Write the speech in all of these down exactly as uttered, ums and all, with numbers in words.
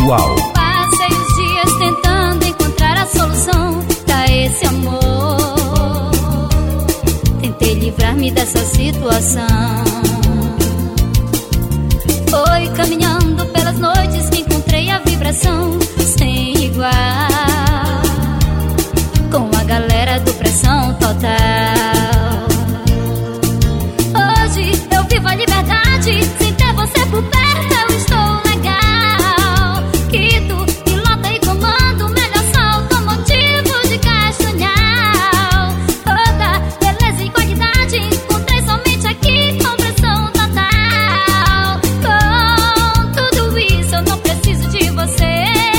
atual. Passei os dias tentando encontrar a solução pra esse amor. Tentei livrar-me dessa situação. Foi caminhando pelas noites que encontrei a vibração sem igual, com a galera do Pressão Total. Hoje eu vivo a liberdade, sem ter você por perto eu estou legal. Quito, pilota e comando, melhor salto automotivo de Castanhal. Toda beleza e qualidade encontrei somente aqui com Pressão Total. Com tudo isso eu não preciso de você.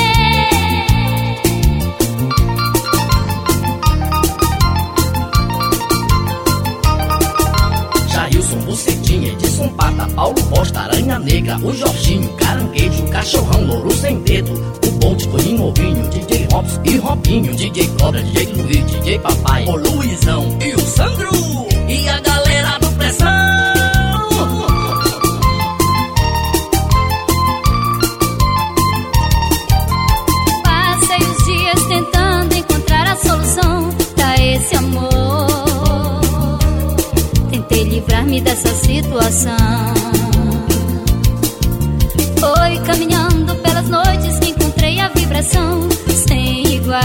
Jailson, Bucetinha, Edson Pata, Paulo Bosta, Aranha Negra, o Jorginho, Caranguejo, Cachorrão, Louro Sem Dedo, o Bonte, Toninho Ovinho, D J Robson e Robinho, D J Cobra, D J Luiz, D J Papai, o Luizão e o Sandro e a galera do Pressão. Passei os dias tentando encontrar a solução pra esse amor. Tentei livrar-me dessa situação. Foi caminhando pelas noites que encontrei a vibração sem igual,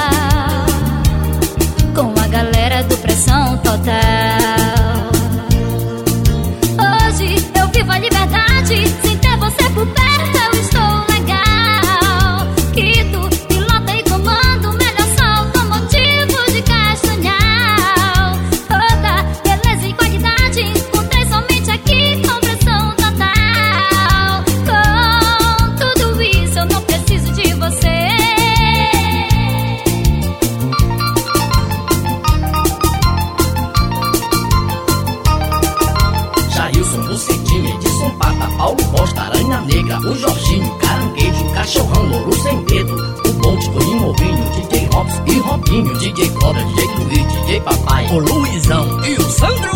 com a galera do Pressão Total. Hoje eu vivo a liberdade, sem ter você por perto eu estou legal. Quito, pilota e comando, melhor salto automotivo de Castanhal. Toda beleza e qualidade encontrei somente aqui com Pressão Total. Com tudo isso eu não preciso de você. Jailson, Bucetinha, Edson Pata, Paulo Bosta, Aranha Negra, o Jorginho, Caranguejo, Cachorrão, Louro Sem Dedo, o Bonte, Toninho Ovinho, D J Robson e Robinho, D J Cobra, D J Luiz, D J Papai, o Luizão e o Sandro